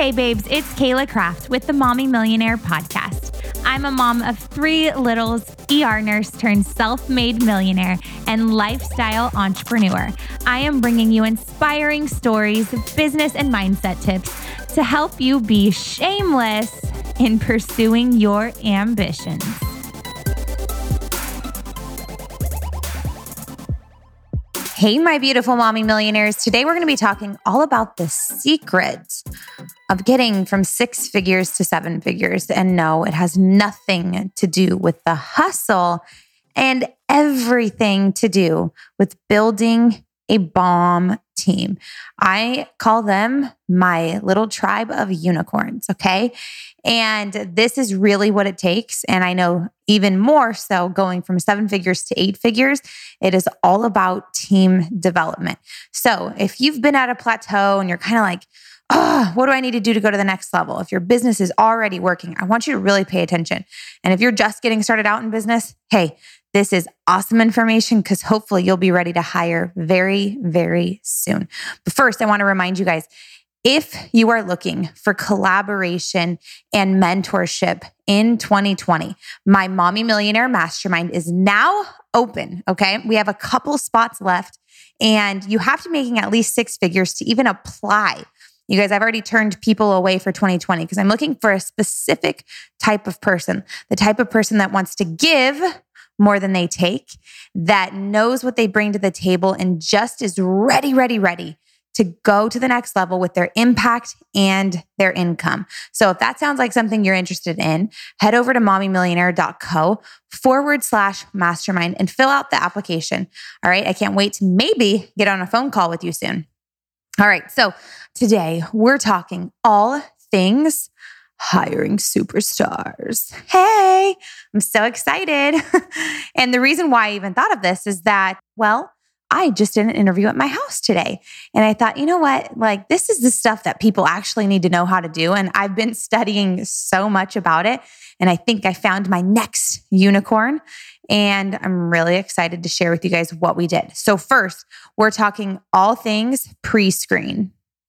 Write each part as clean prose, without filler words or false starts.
Hey babes, it's Kayla Kraft with the Mommy Millionaire podcast. I'm a mom of 3 littles, ER nurse turned self-made millionaire, and lifestyle entrepreneur. I am bringing you inspiring stories, business and mindset tips to help you be shameless in pursuing your ambitions. Hey, my beautiful mommy millionaires. Today, we're going to be talking all about the secret of getting from 6 figures to 7 figures. And no, it has nothing to do with the hustle and everything to do with building a bomb team. I call them my little tribe of unicorns, okay? And this is really what it takes. And I know even more so going from 7 figures to 8 figures, it is all about team development. So if you've been at a plateau and you're kind of like, oh, what do I need to do to go to the next level? If your business is already working, I want you to really pay attention. And if you're just getting started out in business, hey, this is awesome information because hopefully you'll be ready to hire very, very soon. But first, I want to remind you guys, if you are looking for collaboration and mentorship in 2020, my Mommy Millionaire Mastermind is now open, okay? We have a couple spots left and you have to be making at least 6 figures to even apply. You guys, I've already turned people away for 2020 because I'm looking for a specific type of person, the type of person that wants to give more than they take, that knows what they bring to the table and just is ready to go to the next level with their impact and their income. So if that sounds like something you're interested in, head over to mommymillionaire.co/mastermind and fill out the application. All right. I can't wait to maybe get on a phone call with you soon. All right. So today we're talking all things hiring superstars. Hey, I'm so excited. And the reason why I even thought of this is that, well, I just did an interview at my house today. And I thought, you know what? Like, this is the stuff that people actually need to know how to do. And I've been studying so much about it. And I think I found my next unicorn. And I'm really excited to share with you guys what we did. So first, we're talking all things pre-screen.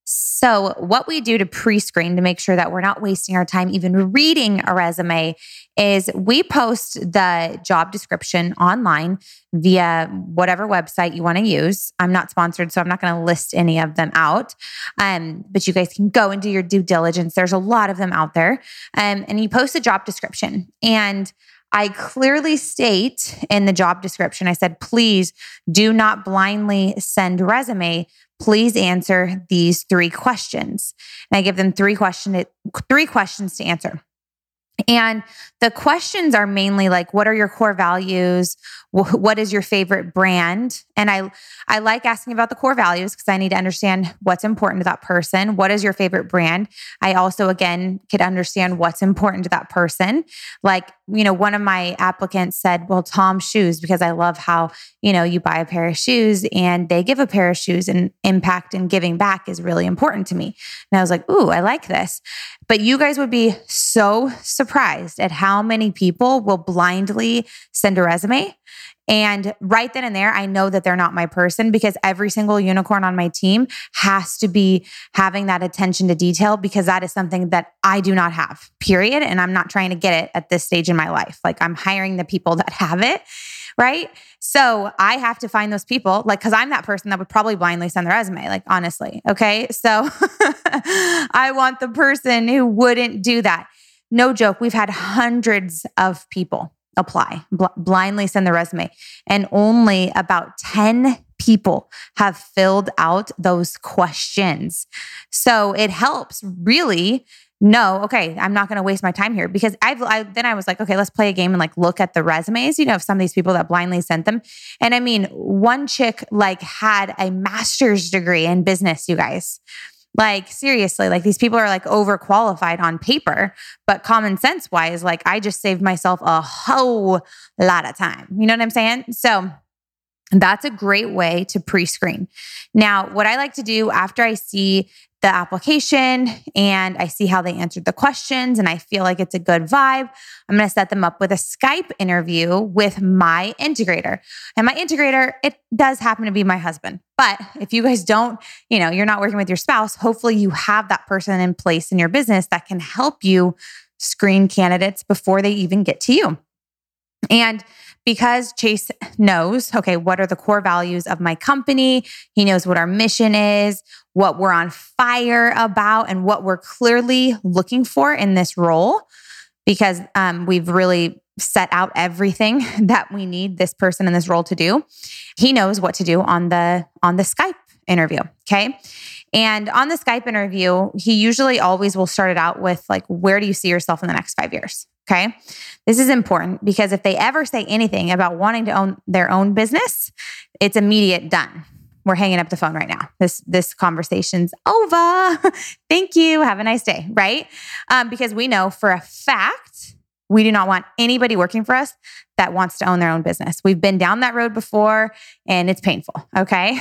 So what we do to pre-screen to make sure that we're not wasting our time even reading a resume is we post the job description online via whatever website you want to use. I'm not sponsored, so I'm not going to list any of them out. But you guys can go and do your due diligence. There's a lot of them out there. And you post a job description. And I clearly state in the job description, I said, please do not blindly send resume. Please answer these 3 questions. And I give them 3 questions to answer. And the questions are mainly like, what are your core values? What is your favorite brand? And I like asking about the core values because I need to understand what's important to that person. What is your favorite brand? I also, again, could understand what's important to that person. Like, one of my applicants said, well, Tom's shoes, because I love how, you buy a pair of shoes and they give a pair of shoes, and impact and giving back is really important to me. And I was like, ooh, I like this. But you guys would be so surprised at how many people will blindly send a resume. And right then and there, I know that they're not my person because every single unicorn on my team has to be having that attention to detail because that is something that I do not have, period. And I'm not trying to get it at this stage in my life. Like, I'm hiring the people that have it, right? So I have to find those people, like, because I'm that person that would probably blindly send the resume, like, honestly. Okay. So I want the person who wouldn't do that. No joke. We've had hundreds of people apply, blindly send the resume. And only about 10 people have filled out those questions. So it helps really know, okay, I'm not going to waste my time here because then I was like, okay, let's play a game and like look at the resumes, of some of these people that blindly sent them. And I mean, one chick like had a master's degree in business, you guys. Like, seriously, like, these people are like overqualified on paper, but common sense wise, like, I just saved myself a whole lot of time. You know what I'm saying? So that's a great way to pre-screen. Now, what I like to do after I see the application and I see how they answered the questions and I feel like it's a good vibe, I'm going to set them up with a Skype interview with my integrator. And my integrator, it does happen to be my husband. But if you guys don't, you're not working with your spouse, hopefully you have that person in place in your business that can help you screen candidates before they even get to you. And because Chase knows, okay, what are the core values of my company? He knows what our mission is, what we're on fire about, and what we're clearly looking for in this role, because we've really set out everything that we need this person in this role to do. He knows what to do on the Skype interview, okay? And on the Skype interview, he usually always will start it out with like, where do you see yourself in the next 5 years? Okay. This is important because if they ever say anything about wanting to own their own business, it's immediate done. We're hanging up the phone right now. This conversation's over. Thank you. Have a nice day. Right? Because we know for a fact, we do not want anybody working for us that wants to own their own business. We've been down that road before and it's painful. Okay.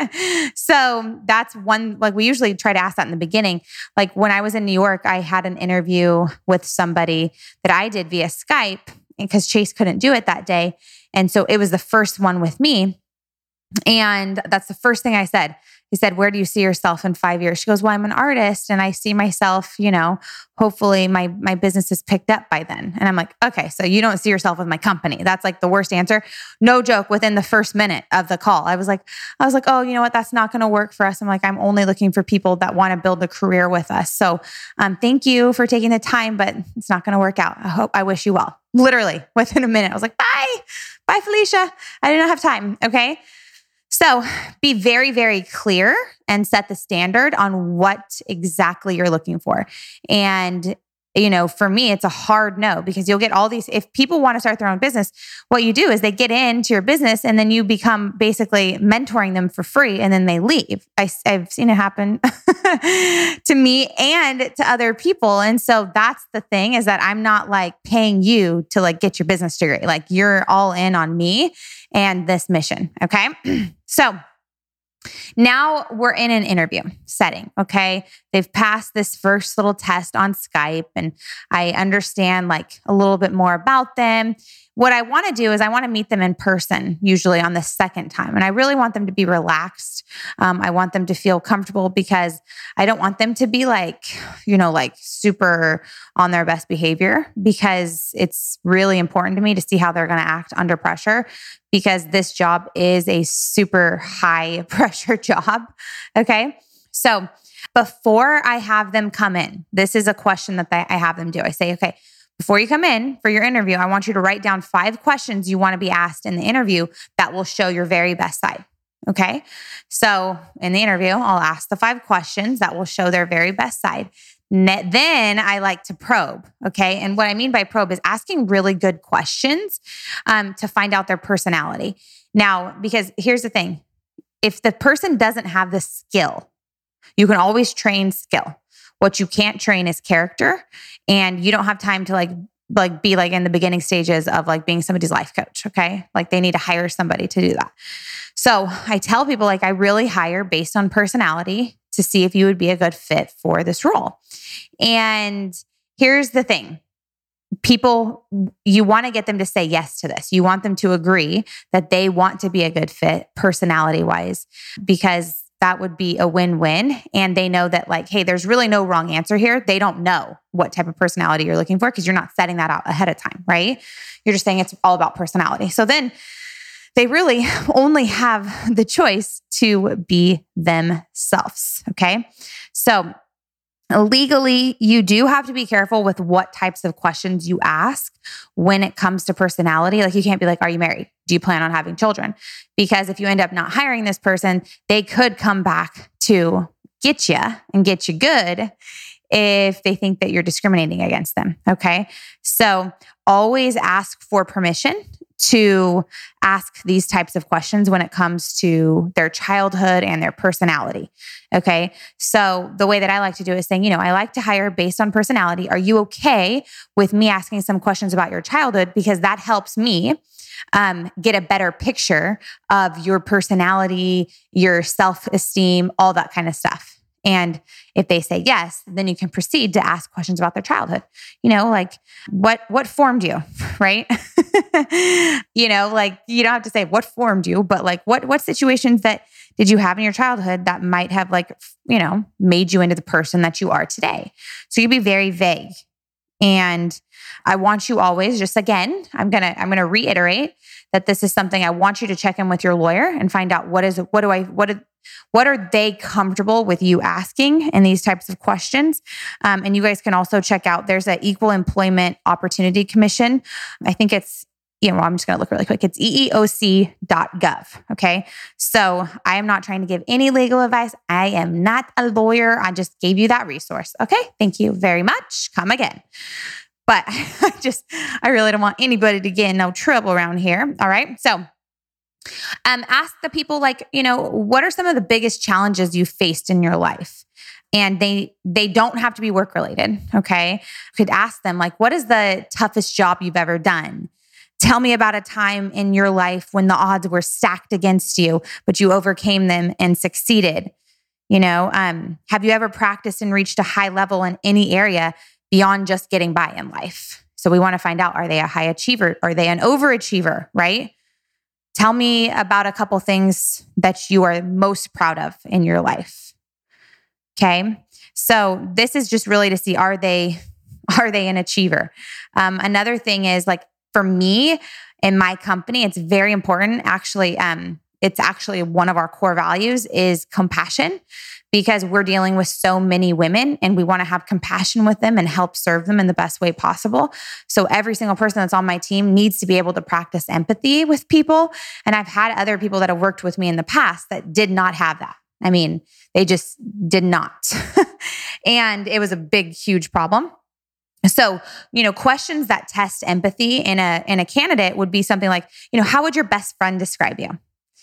So that's one, like we usually try to ask that in the beginning. Like when I was in New York, I had an interview with somebody that I did via Skype because Chase couldn't do it that day. And so it was the first one with me. And that's the first thing I said. He said, where do you see yourself in 5 years? She goes, well, I'm an artist and I see myself, hopefully my business is picked up by then. And I'm like, okay, so you don't see yourself with my company. That's like the worst answer. No joke. Within the first minute of the call, I was like, oh, you know what? That's not going to work for us. I'm like, I'm only looking for people that want to build a career with us. So thank you for taking the time, but it's not going to work out. I wish you well. Literally within a minute, I was like, bye, Felicia. I didn't have time. Okay. So be very, very clear and set the standard on what exactly you're looking for. And, for me, it's a hard no because you'll get all these, if people want to start their own business, what you do is they get into your business and then you become basically mentoring them for free and then they leave. I've seen it happen to me and to other people. And so that's the thing is that I'm not like paying you to like get your business degree. Like you're all in on me and this mission. Okay. So now we're in an interview setting, okay? They've passed this first little test on Skype and I understand like a little bit more about them. What I want to do is I want to meet them in person, usually on the second time. And I really want them to be relaxed. I want them to feel comfortable because I don't want them to be like, like super on their best behavior because it's really important to me to see how they're going to act under pressure because this job is a super high pressure job. Okay. So before I have them come in, this is a question that I have them do. I say, okay, before you come in for your interview, I want you to write down 5 questions you want to be asked in the interview that will show your very best side. Okay. So in the interview, I'll ask the 5 questions that will show their very best side. Then I like to probe. Okay. And what I mean by probe is asking really good questions to find out their personality. Now, because here's the thing, if the person doesn't have the skill, you can always train skill. What you can't train is character, and you don't have time to like be like in the beginning stages of like being somebody's life coach. Okay. Like they need to hire somebody to do that. So I tell people like I really hire based on personality to see if you would be a good fit for this role. And here's the thing. People, you want to get them to say yes to this. You want them to agree that they want to be a good fit personality wise, because that would be a win-win. And they know that like, hey, there's really no wrong answer here. They don't know what type of personality you're looking for because you're not setting that out ahead of time, right? You're just saying it's all about personality. So then they really only have the choice to be themselves, okay? So legally, you do have to be careful with what types of questions you ask when it comes to personality. Like you can't be like, are you married? Do you plan on having children? Because if you end up not hiring this person, they could come back to get you and get you good if they think that you're discriminating against them. Okay. So always ask for permission to ask these types of questions when it comes to their childhood and their personality. Okay. So the way that I like to do it is saying, I like to hire based on personality. Are you okay with me asking some questions about your childhood? Because that helps me get a better picture of your personality, your self-esteem, all that kind of stuff. And if they say yes, then you can proceed to ask questions about their childhood. Like what formed you, right? Like you don't have to say what formed you, but like what situations that did you have in your childhood that might have made you into the person that you are today? So you be very vague. And I want you always, just again, I'm gonna reiterate that this is something I want you to check in with your lawyer and find out what are they comfortable with you asking in these types of questions. And you guys can also check out, there's an Equal Employment Opportunity Commission. I think it's, I'm just going to look really quick. It's EEOC.gov. Okay. So I am not trying to give any legal advice. I am not a lawyer. I just gave you that resource. Okay. Thank you very much. Come again. But I really don't want anybody to get in no trouble around here. All right. So ask the people what are some of the biggest challenges you faced in your life? And they don't have to be work related. Okay. You could ask them what is the toughest job you've ever done? Tell me about a time in your life when the odds were stacked against you, but you overcame them and succeeded. Have you ever practiced and reached a high level in any area beyond just getting by in life? So we want to find out, are they a high achiever? Are they an overachiever, right? Tell me about a couple things that you are most proud of in your life. Okay. So this is just really to see, are they an achiever? Another thing is for me in my company, it's very important. Actually, it's actually one of our core values is compassion, because we're dealing with so many women and we want to have compassion with them and help serve them in the best way possible. So every single person that's on my team needs to be able to practice empathy with people. And I've had other people that have worked with me in the past that did not have that. I mean, they just did not. And it was a big, huge problem. So, questions that test empathy in a candidate would be something like, how would your best friend describe you?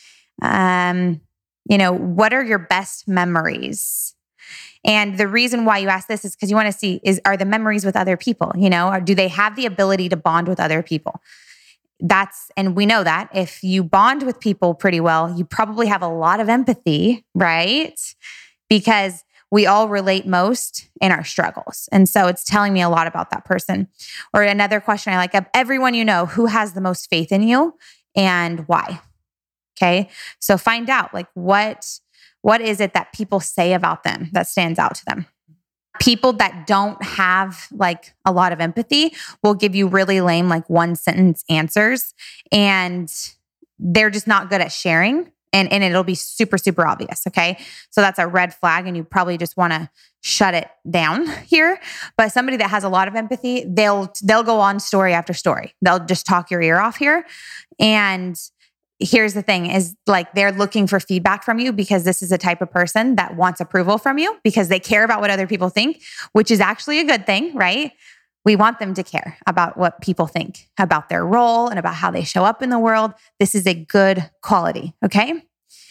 What are your best memories? And the reason why you ask this is because you want to see are the memories with other people, or do they have the ability to bond with other people? And we know that if you bond with people pretty well, you probably have a lot of empathy, right? Because we all relate most in our struggles. And so it's telling me a lot about that person. Or another question I like, of everyone who has the most faith in you and why? Okay. So find out what is it that people say about them that stands out to them? People that don't have a lot of empathy will give you really lame, one sentence answers, and they're just not good at sharing. And it'll be super, super obvious. Okay. So that's a red flag and you probably just want to shut it down here. But somebody that has a lot of empathy, they'll go on story after story. They'll just talk your ear off here. And here's the thing is they're looking for feedback from you because this is a type of person that wants approval from you because they care about what other people think, which is actually a good thing, right? We want them to care about what people think about their role and about how they show up in the world. This is a good quality, okay?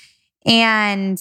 And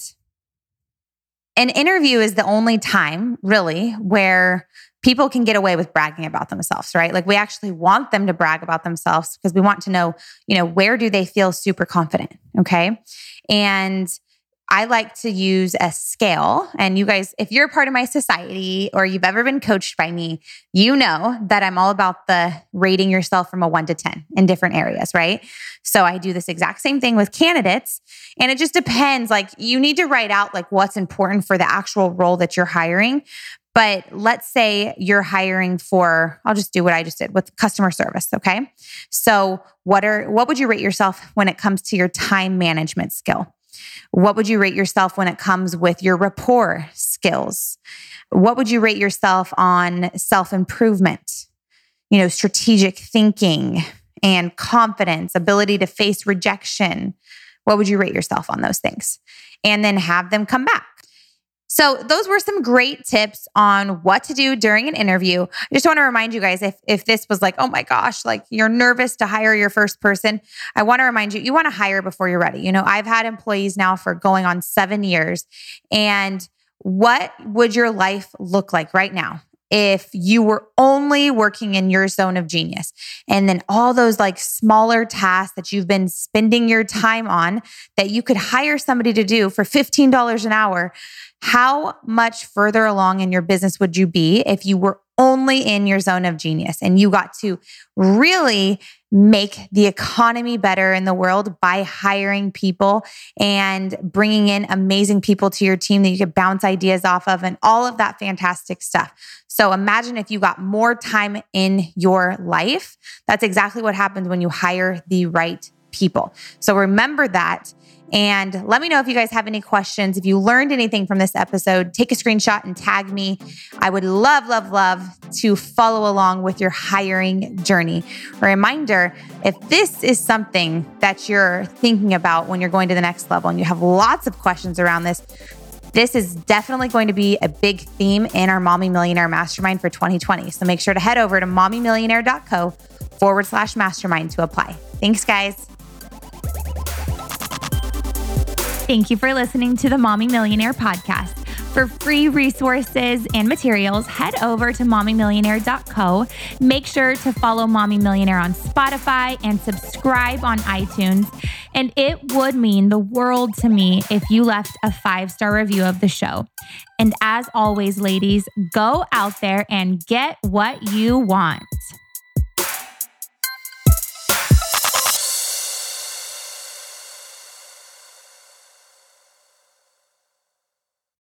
an interview is the only time really where people can get away with bragging about themselves, right? We actually want them to brag about themselves because we want to know, where do they feel super confident, okay? And I like to use a scale. And you guys, if you're a part of my society or you've ever been coached by me, you know that I'm all about the rating yourself from a 1 to 10 in different areas, right? So I do this exact same thing with candidates. And it just depends. You need to write out what's important for the actual role that you're hiring. But let's say you're hiring for, I'll just do what I just did with customer service, okay? So what would you rate yourself when it comes to your time management skill? What would you rate yourself when it comes with your rapport skills? What would you rate yourself on self-improvement, strategic thinking and confidence, ability to face rejection? What would you rate yourself on those things? And then have them come back. So those were some great tips on what to do during an interview. I just want to remind you guys, if this was oh my gosh, you're nervous to hire your first person, I want to remind you, you want to hire before you're ready. I've had employees now for going on 7 years. And what would your life look like right now if you were only working in your zone of genius, and then all those like smaller tasks that you've been spending your time on that you could hire somebody to do for $15 an hour, how much further along in your business would you be if you were only in your zone of genius and you got to really make the economy better in the world by hiring people and bringing in amazing people to your team that you could bounce ideas off of and all of that fantastic stuff. So imagine if you got more time in your life. That's exactly what happens when you hire the right people. So remember that. And let me know if you guys have any questions. If you learned anything from this episode, take a screenshot and tag me. I would love, love, love to follow along with your hiring journey. A reminder, if this is something that you're thinking about when you're going to the next level and you have lots of questions around this, this is definitely going to be a big theme in our Mommy Millionaire Mastermind for 2020. So make sure to head over to mommymillionaire.co/mastermind to apply. Thanks, guys. Thank you for listening to the Mommy Millionaire podcast. For free resources and materials, head over to mommymillionaire.co. Make sure to follow Mommy Millionaire on Spotify and subscribe on iTunes. And it would mean the world to me if you left a 5-star review of the show. And as always, ladies, go out there and get what you want.